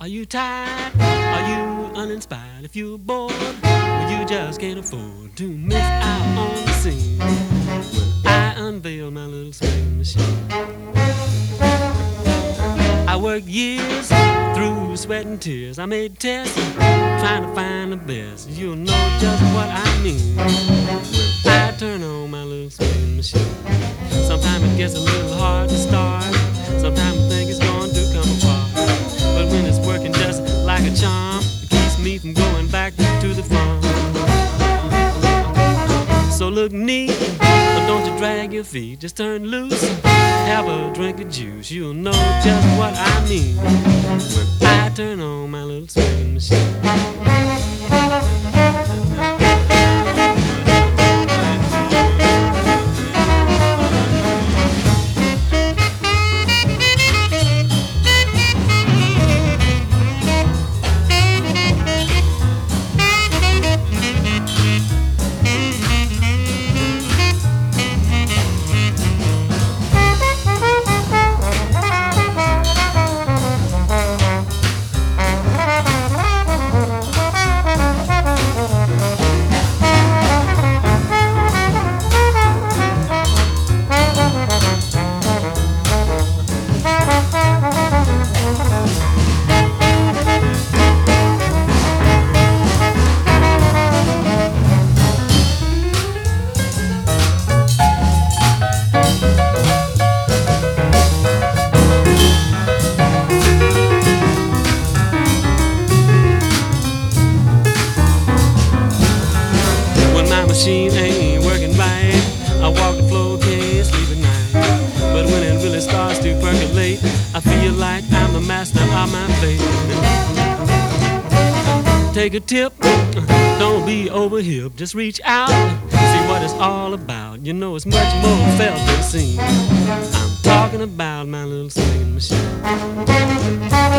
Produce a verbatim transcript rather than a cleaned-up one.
Are you tired? Are you uninspired? If you're bored, well, you just can't afford to miss out on the scene when I unveil my little swing machine. I worked years through sweat and tears. I made tests trying to find the best. You'll know just what I mean when I turn on my little swing machine. Sometimes it gets a little hard to start. Sometimes I think it's going to come apart. But when it's working just like a charm, it keeps me from going back to the farm. So look neat, but don't you drag your feet. Just turn loose, have a drink of juice. You'll know just what I mean when I turn on my little swing machine. Machine ain't working right. I walk the floor, can't sleep at night. But when it really starts to percolate, I feel like I'm the master of my fate. Take a tip, don't be over hip. Just reach out, see what it's all about. You know it's much more felt than seen. I'm talking about my little swinging machine.